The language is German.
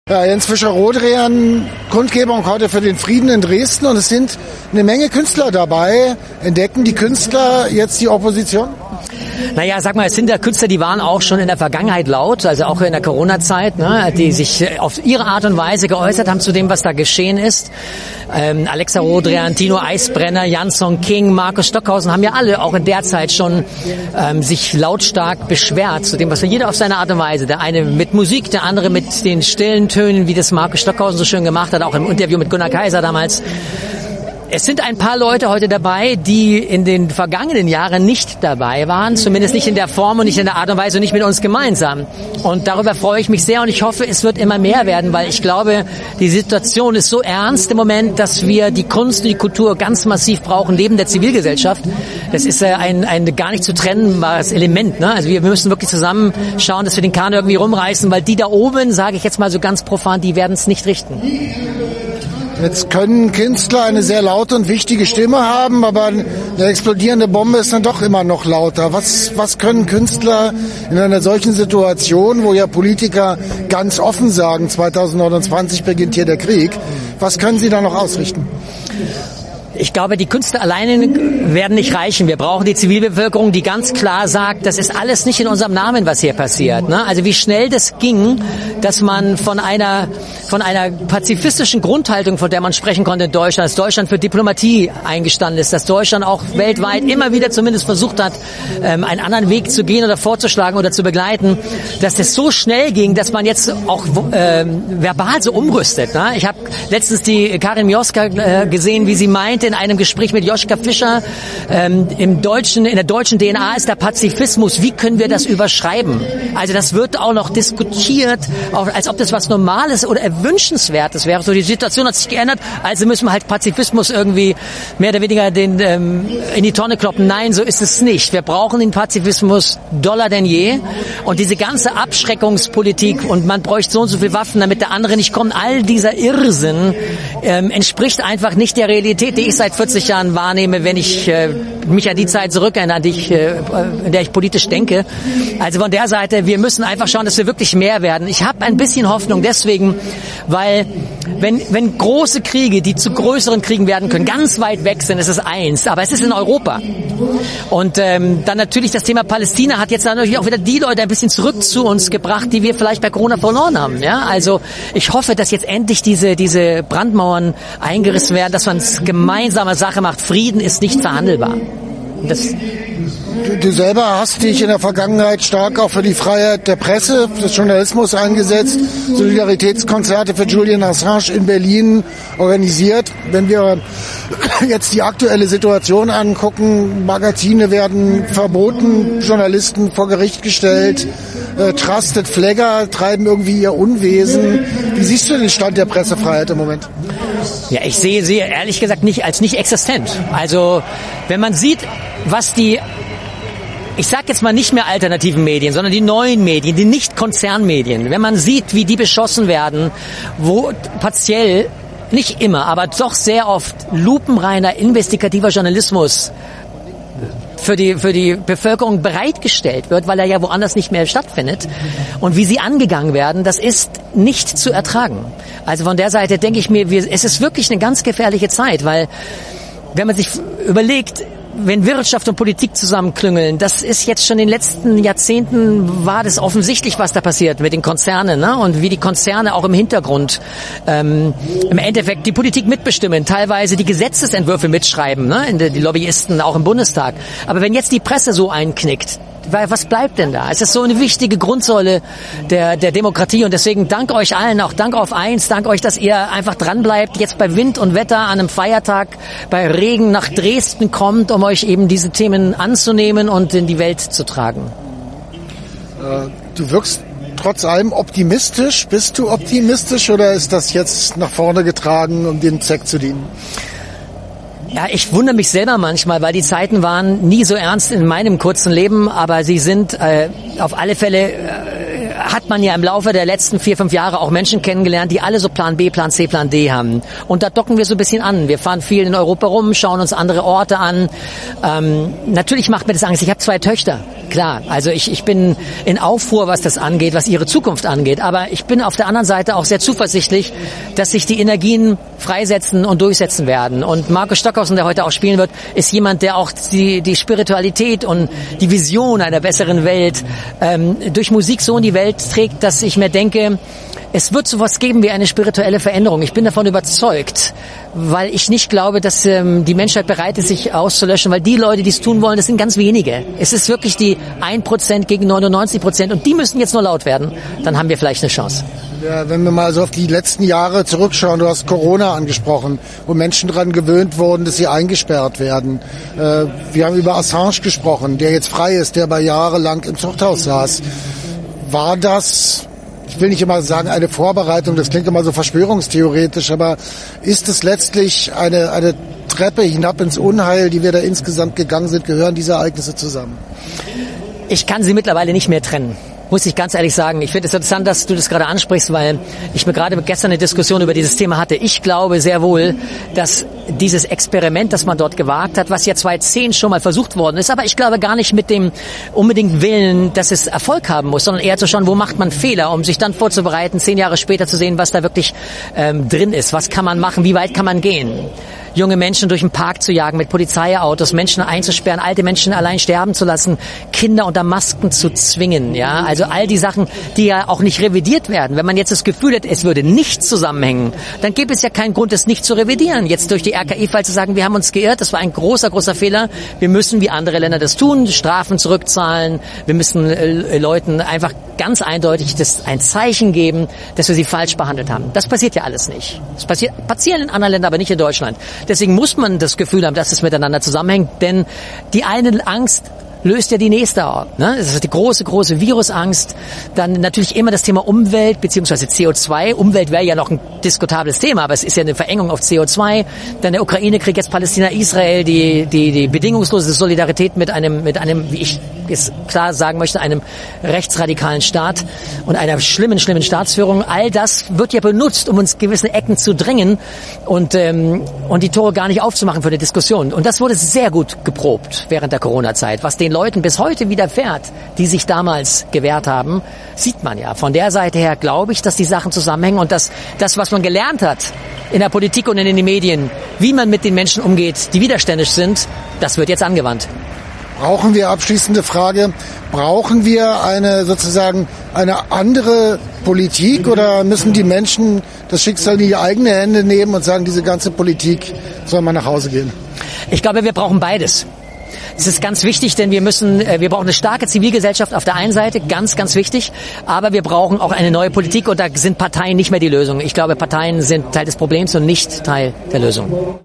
Ja, Jens Fischer-Rodrian, Kundgebung heute für den Frieden in Dresden, und es sind eine Menge Künstler dabei. Entdecken die Künstler jetzt die Opposition? Naja, sag mal, es sind ja Künstler, die waren auch schon in der Vergangenheit laut, also auch in der Corona-Zeit, ne, die sich auf ihre Art und Weise geäußert haben zu dem, was da geschehen ist. Alexa Rodrian, Tino Eisbrenner, Jansson King, Markus Stockhausen haben ja alle auch in der Zeit schon sich lautstark beschwert zu dem, was jeder auf seine Art und Weise. Der eine mit Musik, der andere mit den stillen Tönen, wie das Markus Stockhausen so schön gemacht hat, auch im Interview mit Gunnar Kaiser damals. Es sind ein paar Leute heute dabei, die in den vergangenen Jahren nicht dabei waren, zumindest nicht in der Form und nicht in der Art und Weise und nicht mit uns gemeinsam. Und darüber freue ich mich sehr und ich hoffe, es wird immer mehr werden, weil ich glaube, die Situation ist so ernst im Moment, dass wir die Kunst und die Kultur ganz massiv brauchen, neben der Zivilgesellschaft. Das ist ein gar nicht zu trennbares Element, ne? Also wir müssen wirklich zusammen schauen, dass wir den Kahn irgendwie rumreißen, weil die da oben, sage ich jetzt mal so ganz profan, die werden es nicht richten. Jetzt können Künstler eine sehr laute und wichtige Stimme haben, aber eine explodierende Bombe ist dann doch immer noch lauter. Was können Künstler in einer solchen Situation, wo ja Politiker ganz offen sagen, 2029 beginnt hier der Krieg, was können sie da noch ausrichten? Ich glaube, die Künstler alleine werden nicht reichen. Wir brauchen die Zivilbevölkerung, die ganz klar sagt, das ist alles nicht in unserem Namen, was hier passiert. Ne? Also wie schnell das ging, dass man von einer pazifistischen Grundhaltung, von der man sprechen konnte in Deutschland, dass Deutschland für Diplomatie eingestanden ist, dass Deutschland auch weltweit immer wieder zumindest versucht hat, einen anderen Weg zu gehen oder vorzuschlagen oder zu begleiten, dass das so schnell ging, dass man jetzt auch verbal so umrüstet. Ne? Ich habe letztens die Karin Mioska gesehen, wie sie meinte, in einem Gespräch mit Joschka Fischer, in der deutschen DNA ist der Pazifismus. Wie können wir das überschreiben? Also das wird auch noch diskutiert, als ob das was Normales oder Erwünschenswertes wäre. So, die Situation hat sich geändert, also müssen wir halt Pazifismus irgendwie mehr oder weniger in die Tonne kloppen. Nein, so ist es nicht. Wir brauchen den Pazifismus doller denn je. Und diese ganze Abschreckungspolitik und man bräuchte so und so viele Waffen, damit der andere nicht kommt, all dieser Irrsinn entspricht einfach nicht der Realität, die ich seit 40 Jahren wahrnehme, wenn ich mich an die Zeit zurückerinnere, in der ich politisch denke. Also von der Seite, wir müssen einfach schauen, dass wir wirklich mehr werden. Ich habe ein bisschen Hoffnung deswegen, weil wenn große Kriege, die zu größeren Kriegen werden können, ganz weit weg sind, ist es eins, aber es ist in Europa. Und dann natürlich das Thema Palästina hat jetzt natürlich auch wieder die Leute ein bisschen zurück zu uns gebracht, die wir vielleicht bei Corona verloren haben. Ja? Also ich hoffe, dass jetzt endlich diese Brandmauern eingerissen werden, dass man es gemeinsame Sache macht. Frieden ist nicht verhandelbar. Du selber hast dich in der Vergangenheit stark auch für die Freiheit der Presse, des Journalismus eingesetzt, Solidaritätskonzerte für Julian Assange in Berlin organisiert. Wenn wir jetzt die aktuelle Situation angucken, Magazine werden verboten, Journalisten vor Gericht gestellt, Trusted Flagger treiben irgendwie ihr Unwesen. Wie siehst du den Stand der Pressefreiheit im Moment? Ja, ich sehe sie ehrlich gesagt nicht existent. Also wenn man sieht, was ich sag jetzt mal nicht mehr alternativen Medien, sondern die neuen Medien, die Nicht-Konzernmedien, wenn man sieht, wie die beschossen werden, wo partiell, nicht immer, aber doch sehr oft lupenreiner investigativer Journalismus für die Bevölkerung bereitgestellt wird, weil er ja woanders nicht mehr stattfindet. Und wie sie angegangen werden, das ist nicht zu ertragen. Also von der Seite denke ich mir, es ist wirklich eine ganz gefährliche Zeit, weil wenn man sich überlegt, wenn Wirtschaft und Politik zusammenklüngeln, das ist jetzt schon in den letzten Jahrzehnten war das offensichtlich, was da passiert mit den Konzernen, ne? Und wie die Konzerne auch im Hintergrund im Endeffekt die Politik mitbestimmen, teilweise die Gesetzesentwürfe mitschreiben, ne? Die Lobbyisten auch im Bundestag. Aber wenn jetzt die Presse so einknickt, was bleibt denn da? Es ist so eine wichtige Grundsäule der Demokratie und deswegen dank euch allen, auch dank auf eins, dank euch, dass ihr einfach dranbleibt, jetzt bei Wind und Wetter an einem Feiertag, bei Regen nach Dresden kommt, um euch eben diese Themen anzunehmen und in die Welt zu tragen. Du wirkst trotz allem optimistisch. Bist du optimistisch oder ist das jetzt nach vorne getragen, um dem Zweck zu dienen? Ja, ich wundere mich selber manchmal, weil die Zeiten waren nie so ernst in meinem kurzen Leben, aber sie sind auf alle Fälle hat man ja im Laufe der letzten 4-5 Jahre auch Menschen kennengelernt, die alle so Plan B, Plan C, Plan D haben. Und da docken wir so ein bisschen an. Wir fahren viel in Europa rum, schauen uns andere Orte an. Natürlich macht mir das Angst. Ich habe 2 Töchter. Klar, also ich bin in Aufruhr, was das angeht, was ihre Zukunft angeht. Aber ich bin auf der anderen Seite auch sehr zuversichtlich, dass sich die Energien freisetzen und durchsetzen werden. Und Markus Stockhausen, der heute auch spielen wird, ist jemand, der auch die Spiritualität und die Vision einer besseren Welt durch Musik so in die Welt trägt, dass ich mir denke, es wird sowas geben wie eine spirituelle Veränderung. Ich bin davon überzeugt, weil ich nicht glaube, dass die Menschheit bereit ist, sich auszulöschen, weil die Leute, die es tun wollen, das sind ganz wenige. Es ist wirklich die 1% gegen 99% und die müssen jetzt nur laut werden. Dann haben wir vielleicht eine Chance. Ja, wenn wir mal so auf die letzten Jahre zurückschauen, du hast Corona angesprochen, wo Menschen daran gewöhnt wurden, dass sie eingesperrt werden. Wir haben über Assange gesprochen, der jetzt frei ist, der aber jahrelang im Zuchthaus saß. War das, ich will nicht immer sagen eine Vorbereitung, das klingt immer so verschwörungstheoretisch, aber ist es letztlich eine Treppe hinab ins Unheil, die wir da insgesamt gegangen sind, gehören diese Ereignisse zusammen? Ich kann sie mittlerweile nicht mehr trennen. Muss ich ganz ehrlich sagen. Ich finde es interessant, dass du das gerade ansprichst, weil ich mir gerade gestern eine Diskussion über dieses Thema hatte. Ich glaube sehr wohl, dass dieses Experiment, das man dort gewagt hat, was ja 2010 schon mal versucht worden ist, aber ich glaube gar nicht mit dem unbedingt Willen, dass es Erfolg haben muss, sondern eher zu schauen, wo macht man Fehler, um sich dann vorzubereiten, 10 Jahre später zu sehen, was da wirklich drin ist. Was kann man machen? Wie weit kann man gehen? Junge Menschen durch den Park zu jagen mit Polizeiautos, Menschen einzusperren, alte Menschen allein sterben zu lassen, Kinder unter Masken zu zwingen, ja, also all die Sachen, die ja auch nicht revidiert werden. Wenn man jetzt das Gefühl hat, es würde nicht zusammenhängen, dann gibt es ja keinen Grund, es nicht zu revidieren. Jetzt durch die RKI-Fall zu sagen, wir haben uns geirrt, das war ein großer, großer Fehler, wir müssen, wie andere Länder das tun, Strafen zurückzahlen, wir müssen Leuten einfach ganz eindeutig ein Zeichen geben, dass wir sie falsch behandelt haben. Das passiert ja alles nicht. Das passiert in anderen Ländern, aber nicht in Deutschland. Deswegen muss man das Gefühl haben, dass es miteinander zusammenhängt, denn die eine Angst löst ja die nächste auf. Ne? Das ist die große, große Virusangst. Dann natürlich immer das Thema Umwelt bzw. CO2. Umwelt wäre ja noch ein diskutables Thema, aber es ist ja eine Verengung auf CO2. Dann der Ukraine-Krieg, jetzt Palästina, Israel, die bedingungslose Solidarität mit einem, wie ich es klar sagen möchte, einem rechtsradikalen Staat und einer schlimmen Staatsführung. All das wird ja benutzt, um uns gewisse Ecken zu drängen und die Tore gar nicht aufzumachen für die Diskussion. Und das wurde sehr gut geprobt während der Corona-Zeit. Was den Leuten bis heute widerfährt, die sich damals gewehrt haben, sieht man ja. Von der Seite her glaube ich, dass die Sachen zusammenhängen und dass das, was man gelernt hat in der Politik und in den Medien, wie man mit den Menschen umgeht, die widerständig sind, das wird jetzt angewandt. Brauchen wir, abschließende Frage, brauchen wir eine andere Politik oder müssen die Menschen das Schicksal in die eigene Hände nehmen und sagen, diese ganze Politik soll mal nach Hause gehen? Ich glaube, wir brauchen beides. Das ist ganz wichtig, denn wir brauchen eine starke Zivilgesellschaft auf der einen Seite, ganz, ganz wichtig, aber wir brauchen auch eine neue Politik und da sind Parteien nicht mehr die Lösung. Ich glaube, Parteien sind Teil des Problems und nicht Teil der Lösung.